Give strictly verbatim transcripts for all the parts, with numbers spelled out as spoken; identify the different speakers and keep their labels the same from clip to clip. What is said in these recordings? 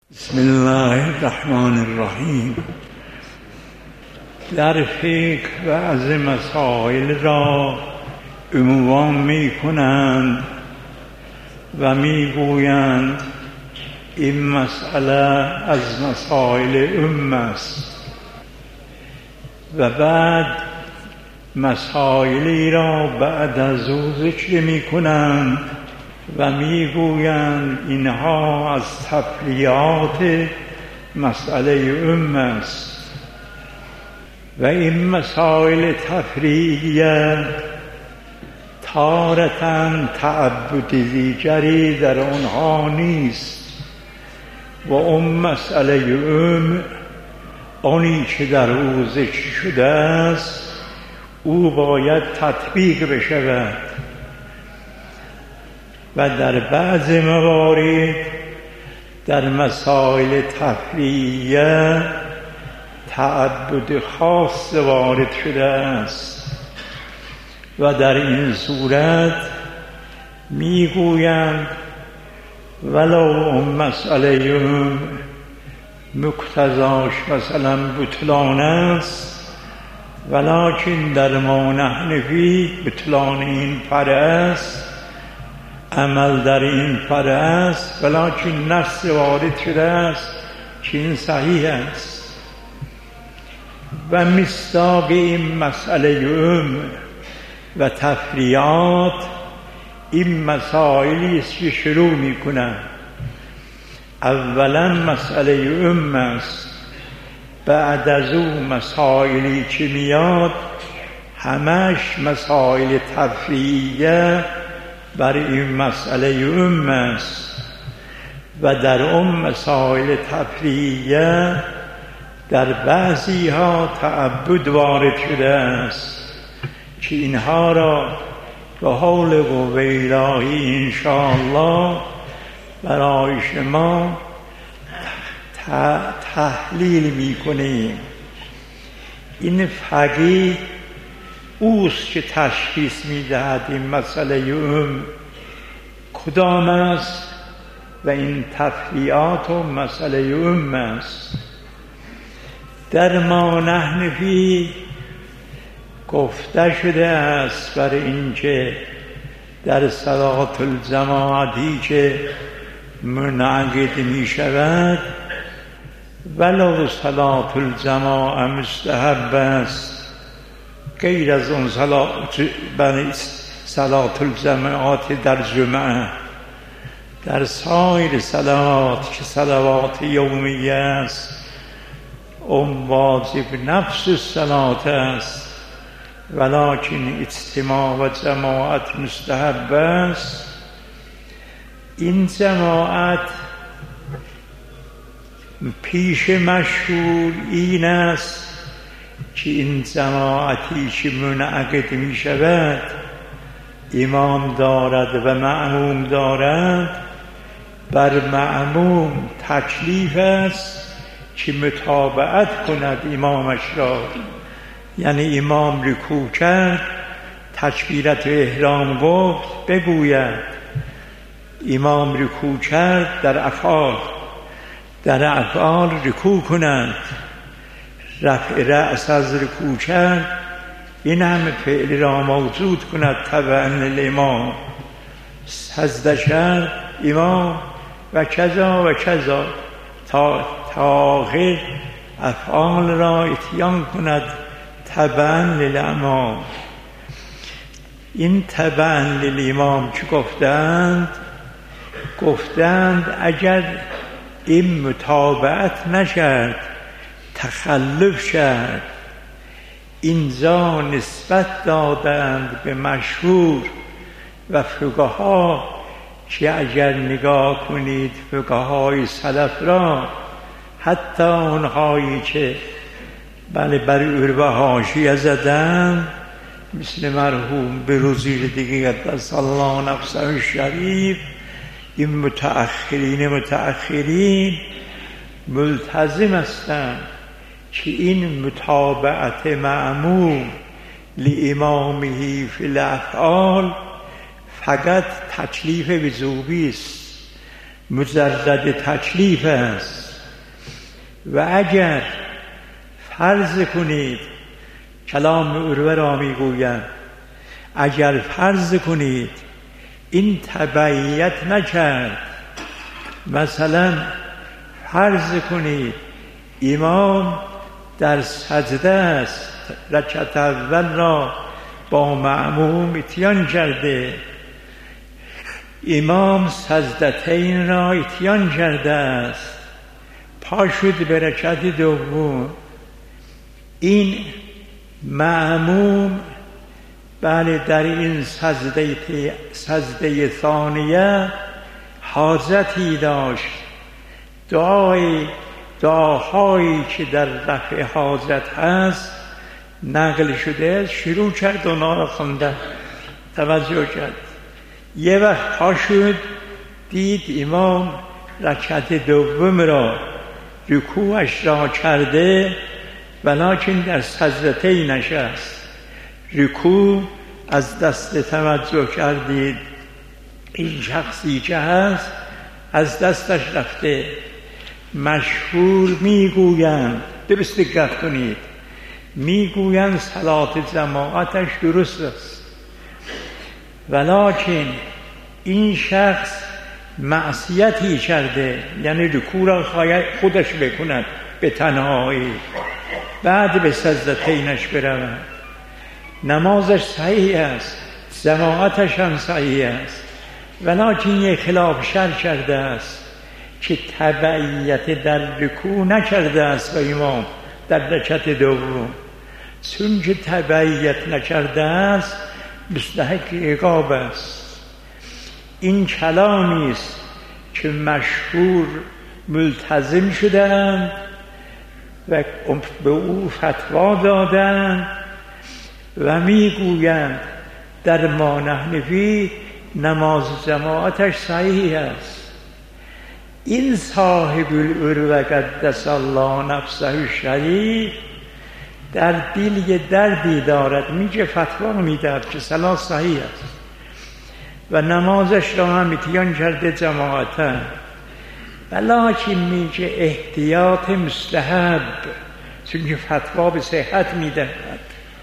Speaker 1: بسم الله الرحمن الرحیم. در فکر بعض مسائل را عنوان می کنند و می گویند این مسئله از مسائل ام است و بعد مسائلی را بعد از او ذکر می کنند و می گویند اینها از تفریعات مسئله ام است و این مسائل تفریعیه تارة تعبد دیگری در آنها نیست و اون مسئله ام آنی که در او ذکر شده است او باید تطبیق بشود و در بعض موارد در مسائل تفریعیه تعبد خاص وارد شده است و در این صورت میگویند ولو اون مسئله مقتضاش مثلا بطلان است ولکن در ما نحنفی بطلان این فرع است، عمل در این فرع است ولکن نص وارد شده است که این صحیح است و مصداق این مسئله ام و تفریعات این مسائلی است که شروع می کنند. اولا مسئله ام است، بعد از او مسائلی که میاد همش مسائل تفریعیه بر این مسئله ام است و در اون مسائل تفریعیه در بعضی ها تعبد وارد شده است که اینها را به حول قوه الهی انشاءالله برای شما تحلیل میکنیم. این فقیه اوست که تشخیص میدهد این مسئله ام کدام است و این تفریعات و مسئله ام است. در ما نحنفی گفته شده است بر اینکه در صلاة الجماعتی که منعقد می شود ولو صلاة الجماعه مستحب است، غیر از اون صلاة الجماعات در جمعه، در سایر صلوات که صلوات یومیه است اون واجب نفس الصلاة است ولکن اجتماع و جماعت مستحب است. این جماعت پیش مشهور این است که این جماعتی که منعقد می شود امام دارد و معموم دارد، بر معموم تکلیف است که متابعت کند امامش را، یعنی امام رکوع کرد تکبیرت احرام گفت بگوید، امام رکوع کرد در افعال در افعال رکوع کند، رفع رأس از رکوع کرد این همه فعل را موجود کند تبعا للامام، سجده کرد امام و کذا و کذا تا تا آخر افعال را اتیان کند تبعا للامام. این تبعا للامام که گفتند گفتند اگر این متابعت نشد تخلف کرد، اینجا نسبت دادند به مشهور و فقها که اگر نگاه کنید فقهای سلف را حتی اونهایی که بله بر عروه حاشیه زدند مثل مرحوم بروزیر دیگه قدس الله نفسه الشریف، این متأخرین متأخرین ملتزم هستند که این متابعت معموم لامامه فی الافعال فقط تکلیف وجوبی است، مجرد تکلیف است و اگر فرض کنید، کلام عروه را میگویم، اگر فرض کنید این تبعیت نکرد، مثلا فرض کنید امام در سجده است، رکعت اول را با مأموم اتیان کرده، امام سجدتین را اتیان کرده است، پا شد به رکعت دوم، این مأموم بله در این سجده سجده ثانیه حاجتی داشت، دعای دعاهایی که در رفع حاجت هست نقل شده، شروع کرد اونا را خوندن، توجه کرد. یه وقت پا شد دید امام رکعت دوم را رکوعش را کرده ولکن در سجده‌ای نشست، رکوع از دست توجه کردید این شخصی که هست از دستش رفته. مشهور میگویند، درست دقت کنید، میگویند صلات جماعتش درست است، ولکن این شخص معصیتی کرده، یعنی رکوع را خودش بکند به تنهایی، بعد به سجدتینش برود، نمازش صحیح است، جماعتش هم صحیح است، ولکن یک خلاف شرع کرده است که تبعیت در رکوع نکرده است و امام در رکعت دوم، چون که تبعیت نکرده است مستحق عقاب است. این کلامی است که مشهور ملتزم شدند و به او فتوا دادند و میگویند در ما نحنفی نماز جماعتش صحیح است. این صاحب العروه قدس الله نفسه الشریف در دل یه دردی دارد، میگه فتوا میدهد که صلاة صحیح است و نمازش را هم اتیان کرده جماعتا، ولکن میگه احتیاط مستحب، چون که فتوا به صحت میدهد،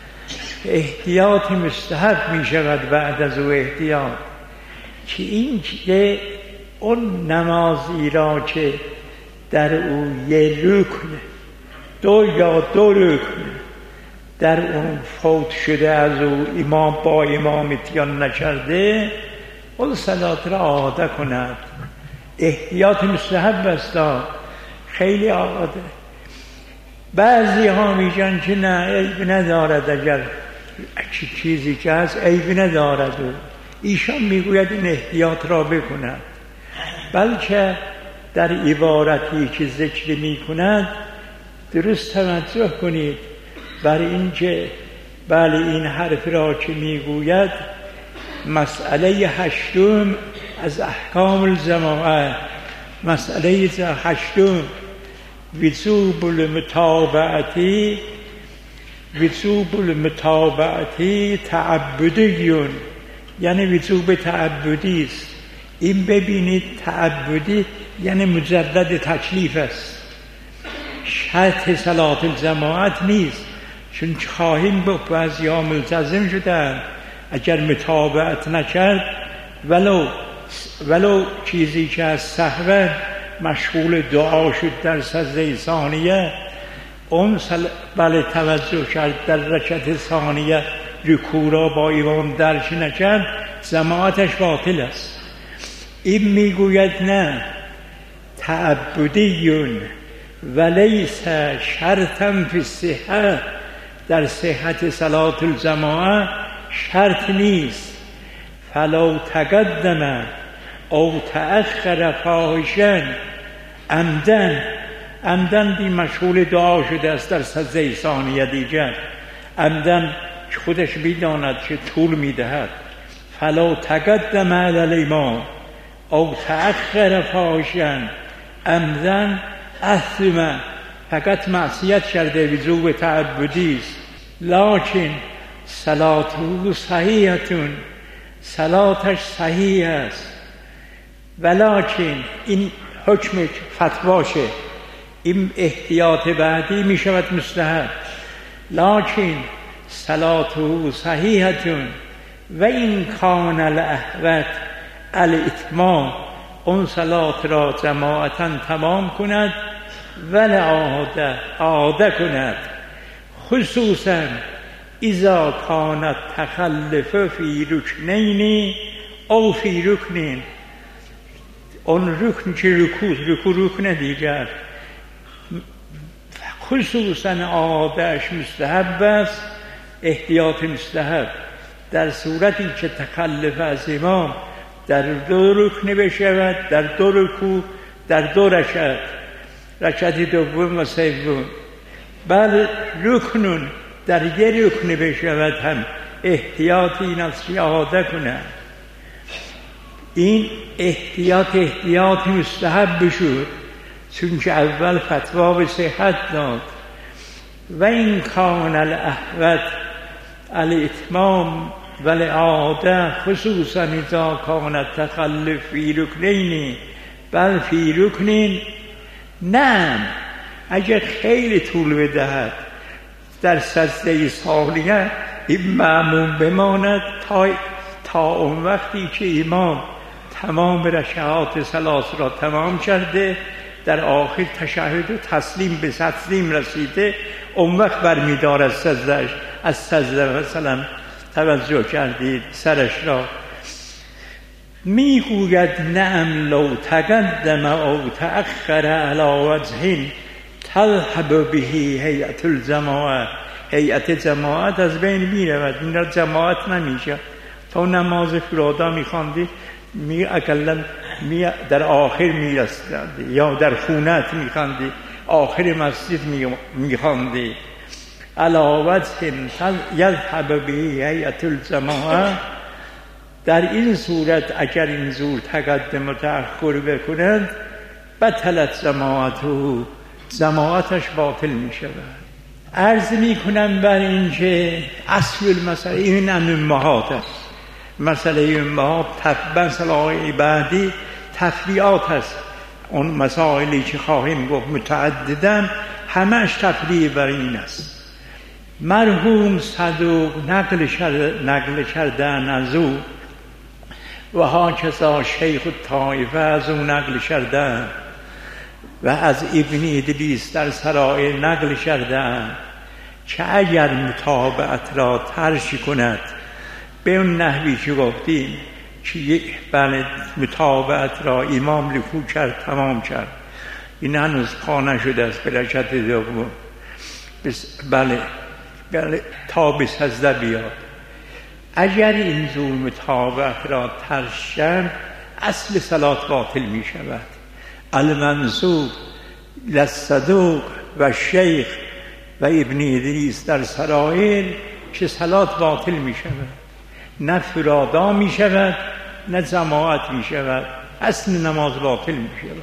Speaker 1: احتیاط مستحب میشود بعد از او احتیاط، که این که اون نمازی را که در او یه رکن دو یا دو رکن در اون فوت شده از او امام با امام اتیان نکرده، اون صلات را آده کند. احتیاط مستحب است، خیلی آده. بعضی ها میگن که نه عیب ندارد، اگر چیزی که هست عیب ندارد، و ایشان میگوید این احتیاط را بکند، بلکه در عبارتی که ذکر میکند درست توجه کنید بر اینکه بله این حرف را که میگوید مسئله هشتم از احکام الجماعه، مسئله هشتم وجوب المتابعتی، وجوب المتابعتی تعبدیون، یعنی وجوب تعبدی است. این ببینید تعبدی یعنی مجرد تکلیف است، شرط صلاة الجماعت نیست، چون خواهیم با بعضی ها ملتزم شدن اگر متابعت نکرد ولو ولو چیزی که از سهو مشغول دعا شد در سجده ثانیه، اون بله توجه کرد در رکعت ثانیه رکوع را با امام درک نکرد، جماعتش باطل است. این میگوید نه، تعبدیون ولیس شرطا فی الصحه، در صحت صلاة الجماعه شرط نیست. فلو تقدم او تأخر فاحشا عمدن، عمدن بی مشغول دعا شده است در سجده ثانیه دیگر، عمدن خودش میداند که طول میدهد. فلو تقدم علی الامام او تأخر فاحشا عمدن اثم، فقط معصیت کرده، وجوب تعبدی است، لکن صلاته صحیحتون، صلاتش صحیح است. ولکن این حکم فتواشه، این احتیاط بعدی می شود مستحب. لکن صلاته صحیحتون و این کان الاحوط الاتمام، اون صلات را جماعتاً تمام کند ولی عاده عاده کند، خصوصاً اذا کانت تخلف فی رکنین او فی رکنین، اون رکن که رکوع رکوع رکن دیگر، خصوصاً عادهش مستحب است، احتیاط مستحب. در صورتی که تخلف از امام در دو رکن بشود، در دو رکوع، در دو رکعت، رکعت دوم و سوم، بل رکنون در یک رکن بشود هم احتیاط این است که عاده کنند. این احتیاط احتیاط مستحب بشود، چون که اول فتوا به صحت داد. و این کان الاحوط الاتمام ولی عاده خصوصا اذا کانت تخلف فی رکنین بل فی رکنین. نه اگر خیلی طول بدهد در سجده ثانیه این مأموم بماند تا تا اون وقتی که امام تمام رکعات ثلاث را تمام کرده، در آخر تشهد و تسلیم به تسلیم رسیده، اون وقت برمی‌دارد سجده‌اش. از سجده مثلا توجه کردید سرش را میگوید نعم لو تقدم او تأخر علی وجه تذهب به هیئت الجماعه، هیئت جماعت از بین میرود، این را جماعت نمیشه. تا نماز فرادا میخواندی می اقلا می در آخر میرسیدی، یا در خونت میخواندی آخر مسجد میخواندی علی وجه یذهب به هیئت الجماعه. در این صورت اگر این زور تقدم و تأخر بکند بطلت جماعته، جماعتش باطل می شود. عرض می کنم بر این که اصل المسئله این امهات است. مسئله امهات تقریبا صلاح بعدی تفریعات است. اون مسائلی که خواهیم گفت متعددن همش تفریع بر این است. مرحوم صدوق نقل نقل کردن از او و هاکذا شیخ الطائفه از او نقل کردن و از ابن ادریس در سرائر نقل کردن که اگر متابعت را ترک کند به اون نحوی که گفتیم که بله متابعت را امام رکوع کرد تمام کرد، این هنوز پا نشده است به رکعت دوم، بله بله تا به سجده بیاد. اگر این زور متابعت را ترک کرد اصل صلات باطل می شود. المنصور للصدوق و شیخ و ابن ادریس در سرائر که صلات باطل می شود، نه فرادا می شود نه جماعت می شود، اصل نماز باطل می شود.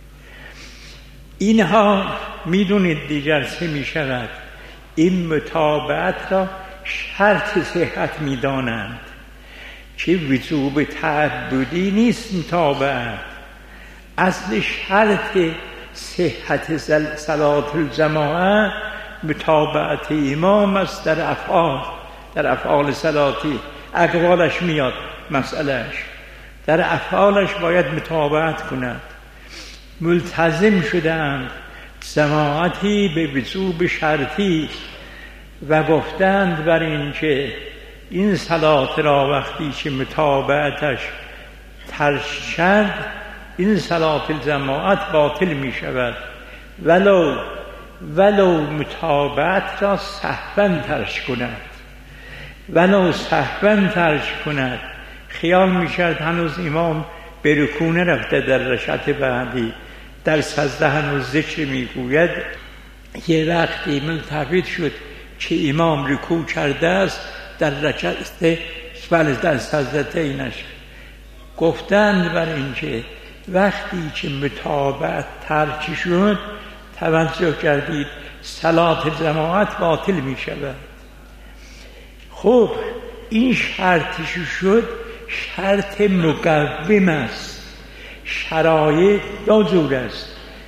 Speaker 1: اینها می دونید دیگر چه می شود؟ این متابعت را شرط صحت می دانند که وجوب تعبدی نیست. متابعت اصل شرط صحت صلات الجماعه متابعت امام است در افعال، در افعال صلاتی. اقوالش میاد مسئلهش، در افعالش باید متابعت کند. ملتزم شدند جماعتی به وجوب شرطی و گفتند بر این که این صلات را وقتی که متابعتش ترک شد این صلات الجماعت باطل می شود، ولو ولو متابعت را سهوا ترک کند، ولو سهوا ترک کند. خیال می کرد هنوز امام به رکوع نرفته، در رکعت بعدی در سجده هنوز ذکر می گوید، یه وقتی ملتفت شد که امام رکوع کرده است در رکعت بله در سجده اینش. گفتند بر این که وقتی که متابعت ترک شد توجه کردید صلات جماعت باطل می شود. خب این شرطش شد، شرط مقوم است. شرایط دو جور است،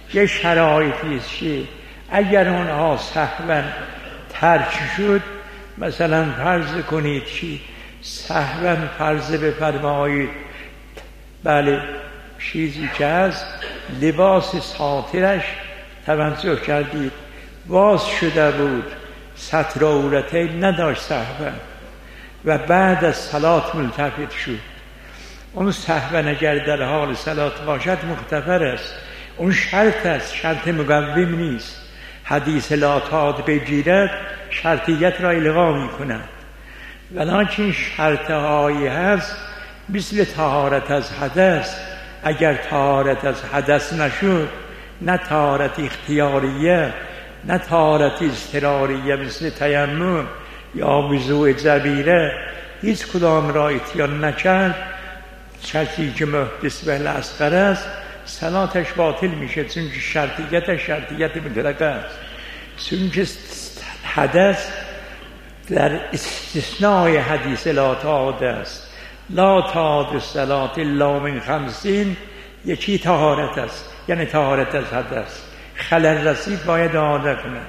Speaker 1: یه شرایطی است که اگر اونها سهوا ترک شد، مثلا فرض کنید چی سهوا فرض بفرمایید بله چیزی که از لباس ساترش توجه کردید باز شده بود، ستر عورتین نداشت سهوا و بعد از صلات ملتفت شد، اون سهوا اگر در حال صلات باشد مغتفر است. اون شرط است، شرط مقوم نیست. حدیث لا تعاد بگیرد شرطیت را الغا می کند، ولیکن شرط هایی هست مثل طهارت از حدث. اگر طهارت از حدث نشد، نه طهارت اختیاریه نه طهارت اضطراریه مثل تیمم یا وضوء جبیره، هیچ کدام را اتیان نکرد، کسی که محدث به الاصغر است صلاتش باطل میشه، چون که شرطیت شرطیت مطلقه است. چون که حدث در استثناء حدیث لا تعاد است. لا تعاد الصلاة الا من خمسین، یکی طهارت است، یعنی طهارت از حدث. خلل رسید باید اعاده کند.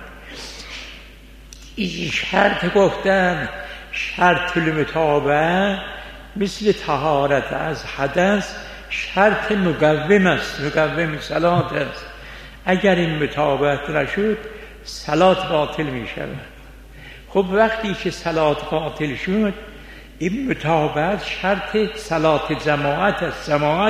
Speaker 1: این شرط گفتن شرط المتابعه مثل طهارت از حدث شرط مقوم است، مقوم صلات است. اگر این متابعت نشد صلات باطل می شود. خب وقتی که صلات باطل شد، این متابعت شرط صلات جماعت است. جماعت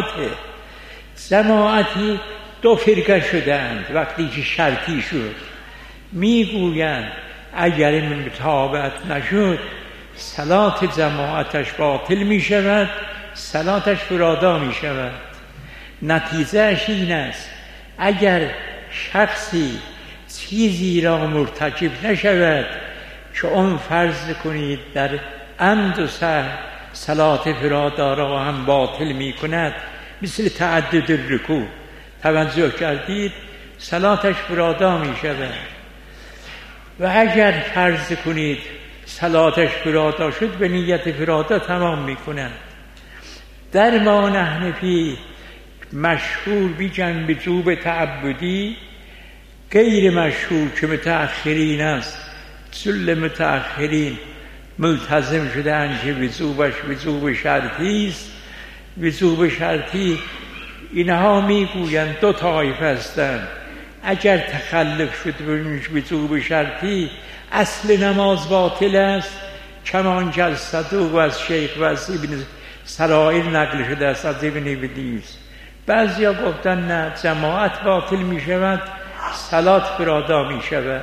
Speaker 1: جماعتی دو فرقه شدند. وقتی که شرطی شد میگویند اگر این متابعت نشد صلات جماعتش باطل می شود، صلاتش فرادا می شود. نتیجهش این است اگر شخصی چیزی را مرتکب نشود که اون فرض کنید در عمد و سهو صلات فرادا را هم باطل می کند، مثل تعدد الرکوع توجه کردید صلاتش فرادا می شود. و اگر فرض کنید صلاتش فرادا شد به نیت فرادا تمام می کند. در ما نحن فی مشهور بی جنب وجوب تعبدی، غیر مشهور که متأخرین است. جل متأخرین ملتزم شدن که وجوبش وجوب شرطی است. وجوب شرطی اینها میگویند دو طایفه هستند. اگر تخلف شد وجوب شرطی اصل نماز باطل است، کمان که از صدوق و از شیخ و از ابن سرائر نقل شده است از ابن ابلیس. بعضی ها گفتن نه، جماعت باطل می شود، صلات فرادا می شود.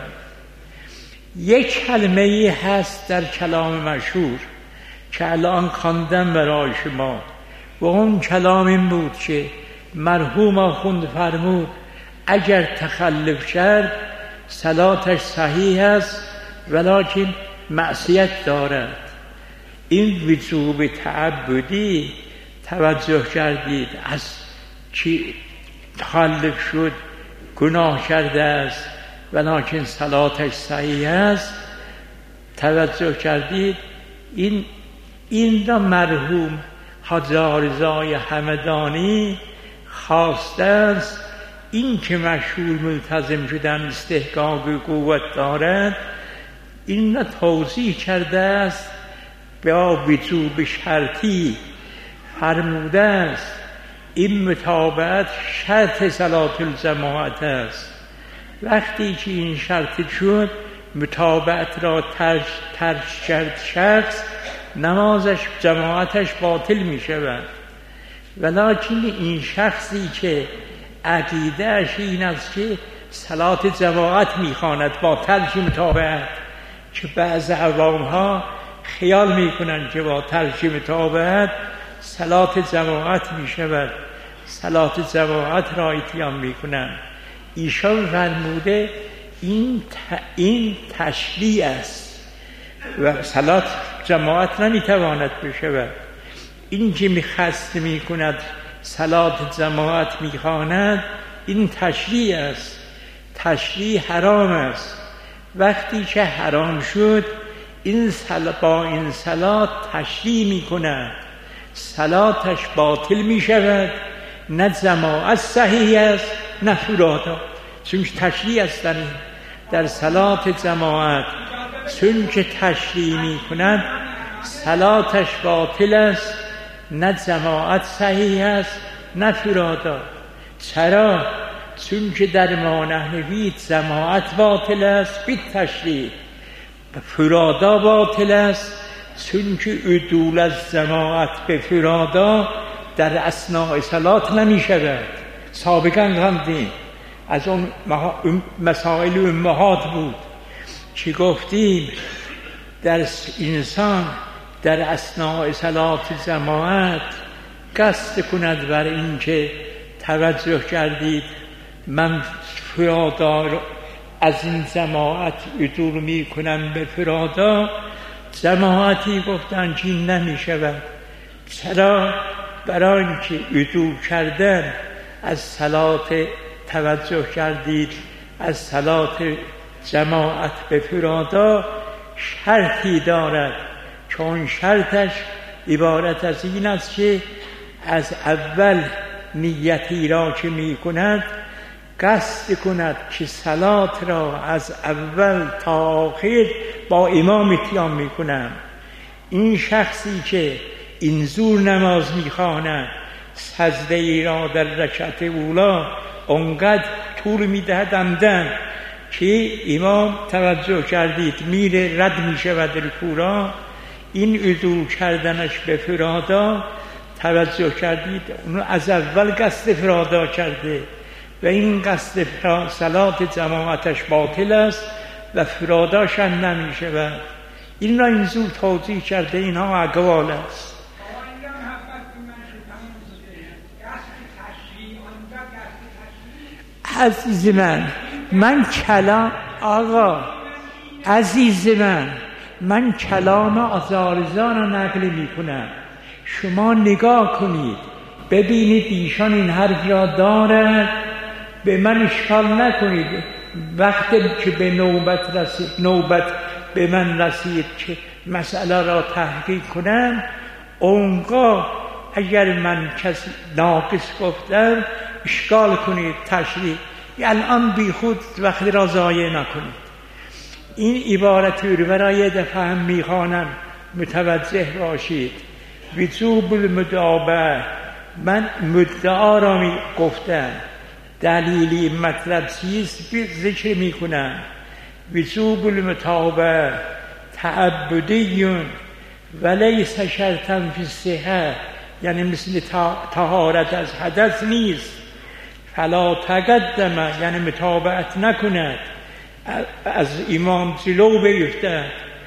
Speaker 1: یک کلمه هست در کلام مشهور که الان خواندم برای شما و اون کلام این بود که مرحوم آخوند فرمود اگر تخلف کرد صلاتش صحیح است ولکن معصیت دارد. این وجوب تعبدی توجه کردید از که تخلف شد گناه کرده است ولکن صلاتش صحیح است، توجه کردید این این را مرحوم حاجی رضای همدانی خواسته است. این که مشهور ملتزم شدن استحقاق قوت دارد این را توضیح کرده است. با وجوب شرطی فرموده است این متابعت شرط صلات الجماعت است. وقتی که این شرط شد متابعت را ترک ترک کرد شخص، نمازش جماعتش باطل می شود. ولکن این شخصی که عقیدهش این است که صلات جماعت می خواند با ترک متابعت، که بعض عوام ها خیال می کنند که با ترک متابعت صلات جماعت می شود، صلات جماعت را اتیان می کنند. ایشان فرموده این ت... این تشریع است و صلات جماعت نمی تواند بشود. این که می خست می کند صلات جماعت می خواند این تشریع است. تشریع حرام است. وقتی که حرام شد این سل... با این صلات تشریع می کند، صلاتش باطل می شود. نه جماعت صحیح است نه فرادا. چون تشریع است در, در صلات جماعت، چون که تشریع می کند صلاتش باطل است، نه جماعت صحیح است نه فرادا. چرا؟ چون که در ما نحوی جماعت باطل است بی تشریع، فرادا باطل است چون که عدول از جماعت به فرادا در اثناء صلات نمی شود. سابقا خواندیم از اون مسائل امهات بود که گفتیم در انسان در اثناء صلات جماعت قصد کند بر این که توجه کردید من فرادا از این جماعت عدول می کنم به فرادا، جماعتی گفتن که نمی شود. چرا؟ برای اینکه عدول کردن از صلات توجه کردید از صلات جماعت به فرادا شرطی دارد، چون شرطش عبارت از این است که از اول نیتی را که می کند قصد کند که صلات را از اول تا آخر با امام اتیان می کنم. این شخصی که این زور نماز می خواند سجده ای را در رکعت اولا اونقدر طول می دهد عمدن که امام توجه کردید میره رد می شود رکوع را، این عدول کردنش به فرادا توجه کردید اونو از اول قصد فرادا کرده و این قصد صلات جماعتش باطل است و فراداش هم نمی شود. این را این زور توضیح کرده. اینها اقوال است. عزیز من من کلام آقا عزیز من من کلام آزارزان را نقل می کنم. شما نگاه کنید ببینید ایشان این حرف را دارد، به من اشکال نکنید. وقتی که به نوبت رسید نوبت به من رسید که مسئله را تحقیق کنم، اونگاه اگر من کسی ناقص گفتم اشکال کنید تشریح. الان بی خود وقتی را ضایع نکنید. این عبارت رو برای دفعه هم میخوانم متوجه باشید. وجوب المدابه، من مدعا را می گفتم، دلیلی مطلب چیست ذکر می کنم. وجوب المتابه تعبدیون ولیس شرطا فی الصحه، یعنی مثل طهارت از حدث نیست. فلا تقدمه یعنی متابعت نکند، از امام جلو بیفتد.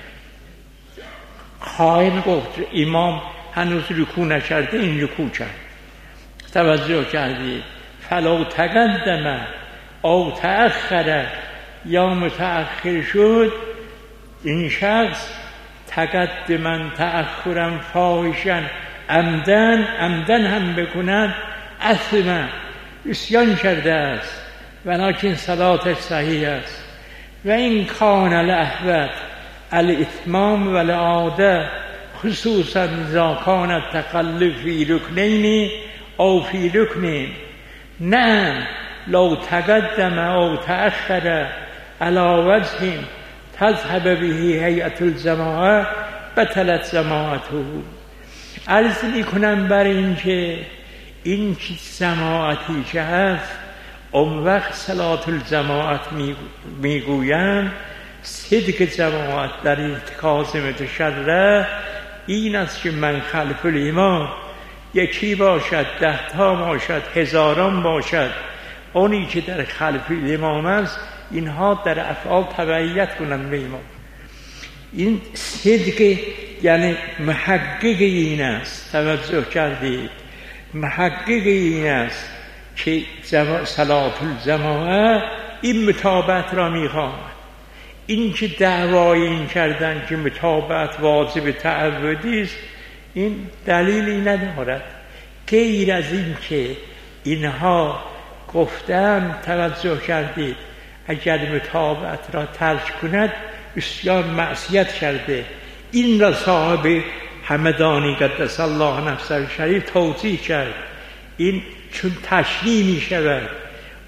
Speaker 1: خائن گفت امام هنوز رکوع نکرده این رکوع کرد، توجه کردید. فلا تقدمه او تأخره یا متأخر شد، این شخص تقدمن تأخرن فاحشن عمدن عمدن هم بکند اثما عصیان کرده است، ولکن صلاتش صحیح است. و این کان الاحوط الاتمام و العاده خصوصا اذا کان التقلب فی رکنین او فی رکن. نه لو تقدم او تأخر على وجه تذهب به هیئت الجماعه بطلت جماعته. عرض می کنم بر این که این که جماعتی که هست اون وقت صلات الجماعت میگویم صدق جماعت در ارتکاز متشرع این است که من خلف الامام یکی باشد، ده تا باشد، هزاران باشد، اونی که در خلف الامام است اینها در افعال تبعیت کنند به امام. این صدق یعنی محقق این است، توجه کردید، محقق این است که صلات الجماعه این متابعت را میخواهد. این که دعوای این کردن که متابعت واجب تعبدی است این دلیلی ندارد، غیر از این که اینها گفتن توجه کردید اگر متابعت را ترک کند عصیان معصیت کرده. این را صاحب همدانی قدس الله نفسه شریف توضیح کرد. این چون تشریع می شود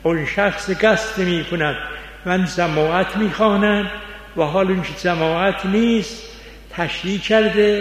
Speaker 1: اون شخص قصد می کند من جماعت می خوانم و حال اون که جماعت نیست تشریح کرده،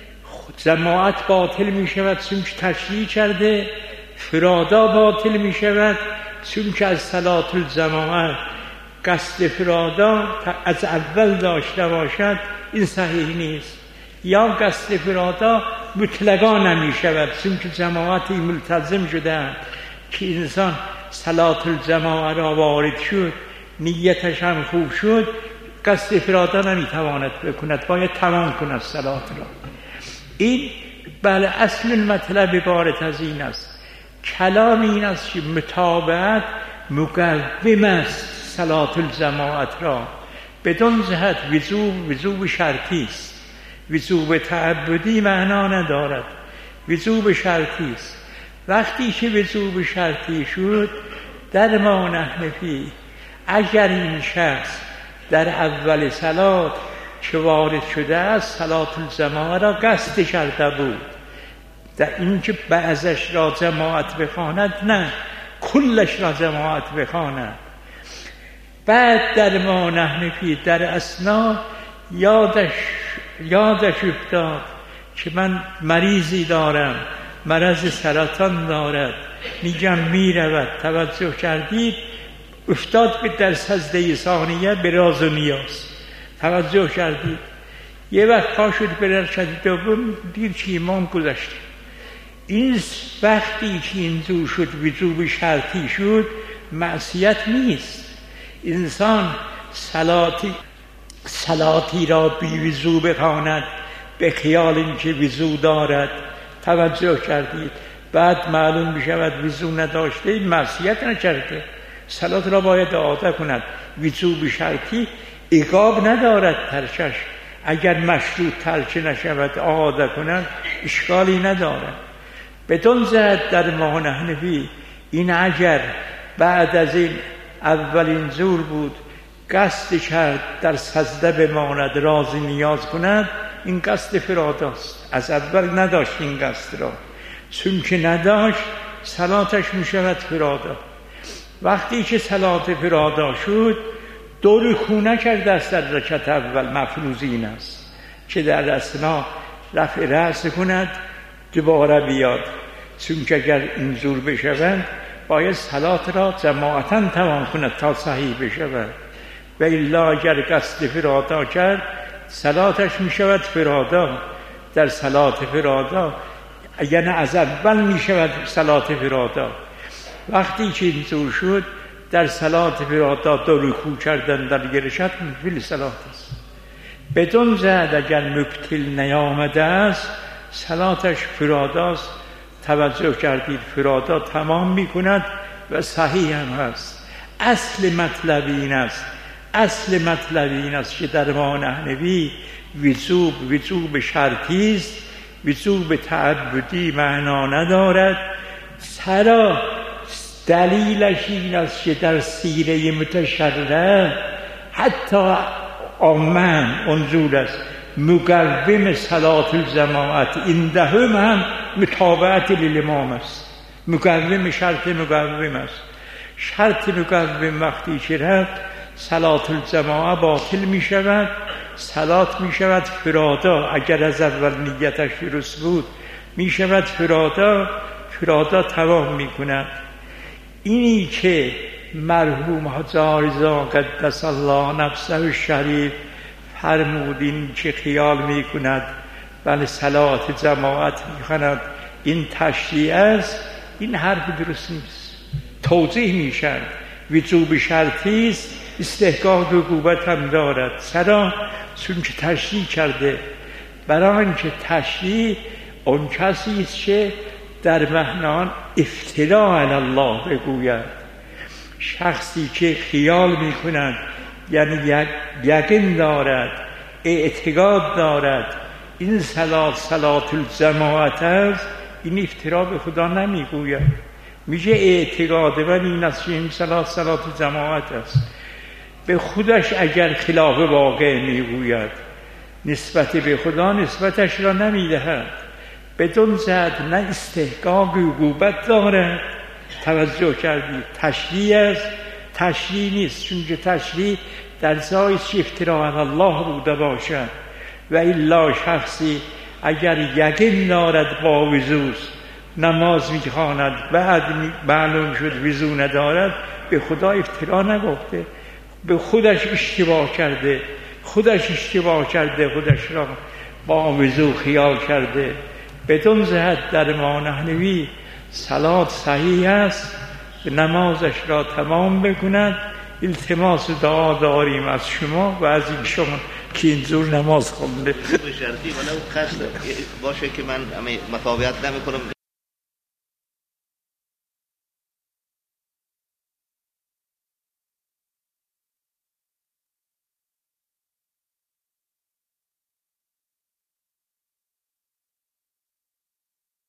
Speaker 1: جماعت باطل می شود چون که تشریح کرده، فرادا باطل می شود چون که از صلاة الجماعت قصد فرادا از اول داشته باشد، این صحیح نیست. یا قصد فرادا مطلقا نمی شود چون که جماعتی ملتزم شده که انسان صلاة الجماعت را وارد شد، نیتش هم خوب شد، قصد فرادا نمی تواند بکند، باید تمام کند صلاة را. این بله اصل مطلب عبارت از این است. کلام این است که متابعت مقوم است صلاة الجماعت را، بدون جهت وجوب وجوب شرطی است، وجوب تعبدی معنا ندارد، وجوب شرطی است. وقتی که وجوب شرطی شد در ما نحن فی، اگر این شخص در اول صلات که وارد شده است صلاة الجماعت را قصد کرده بود، در این که بعضش را جماعت بخواند، نه کلش را جماعت بخواند، بعد در ما نحن فی در اثنا یادش یادش افتاد که من مریضی دارم، مرض سرطان دارد، میگم میرود، توجه کردید افتاد به در سجده ثانیه به راز و نیاز، توجه کردید یه وقت پا شد به رکعت دوم دید که امام گذشته. این وقتی که اینجور شد وجوب شرطی شد معصیت نیست. انسان صلاتی صلاتی را بی وضو بخواند به خیال اینکه وضو دارد، توجه کردید، بعد معلوم بشود وضو نداشته، این معصیت نکرده، صلات را باید اعاده کند. وضو شرطی عقاب ندارد ترکش، اگر مشروط ترک نشود اعاده کند اشکالی ندارد. بدون زد در ما نحن فی، این اگر بعد از این اولین زور بود قصد کرد در سجده بماند راضی نیاز کند، این قصد فراداست، از اول نداشت این قصد را، چون که نداشت صلاتش میشود فرادا. وقتی که صلات فرادا شد دو رکوع نکرده است در رکعت اول، مفروض این است که در اثنا رفع رأس کند دوباره بیاد، چون که اگر اینجور بشوند باید صلات را جماعتاً تمام کند تا صحیح بشود، و الا اگر قصد فرادا کرد صلاتش می شود فرادا. در صلات فرادا یعنی از اول می شود صلات فرادا. وقتی که اینطور شد در صلات فرادا دو رکوع کردن در گرشت مبطل صلات است. بدون زد اگر مبطل نیامده است صلاتش فراداست. توجه کردید، فرادا تمام می کند و صحیح هم هست. اصل مطلب این است اصل مطلب این است که در ما نحن فی وجوب وجوب شرطی است، وجوب تعبدی معنا ندارد. سرا دلیلش این است که در سیره متشرع حتی عامه منظور است مقوم صلاة الجماعت عندهم هم متابعت للامام است. مقوم شرط مقوم است. شرط مقوم وقتی که رفت صلاة الجماعت باطل می شود، صلات می شود فرادا. اگر از اول نیتش درست بود می شود فرادا، فرادا تمام می کند. اینی که مرحوم حاج رضا قدس الله نفسه الشریف فرمودین که خیال می کند بله صلات جماعت می کند این تشریع است، این حرف درست نیست. توضیح می شد وجوب شرطی است، استحقاق عقوبت هم دارد. چرا؟ چون که تشریع کرده. برای اینکه تشریع اون کسی است که در معنان افتراء علی الله بگوید. شخصی که خیال می کند یعنی یقین دارد، اعتقاد دارد این صلات صلات الجماعت است، این افتراء به خدا نمی گوید. میگه اعتقاد من این است که این صلات صلات الجماعت است. به خودش اگر خلاف واقع میگوید نسبت به خدا نسبتش را نمیدهد. بدون زد نه استحقاق عقوبت دارد توجه کردید تشریع است، تشریع نیست، چون که تشریع در زایش افتراء علی الله بوده باشد و الا شخصی اگر یقین دارد با وضو نماز میخواند بعد معلوم شد وضو ندارد به خدا افترا نگفته، به خودش اشتباه کرده، خودش اشتباه کرده، خودش را با وضو خیال کرده. بدون جهت در ما نحنوی صلات صحیح است، نمازش را تمام بکند. التماس دعا داریم از شما و از این شما که اینجور نماز خونده
Speaker 2: به شرطی ولو خسته باشه که من مطابقت نمی کنم.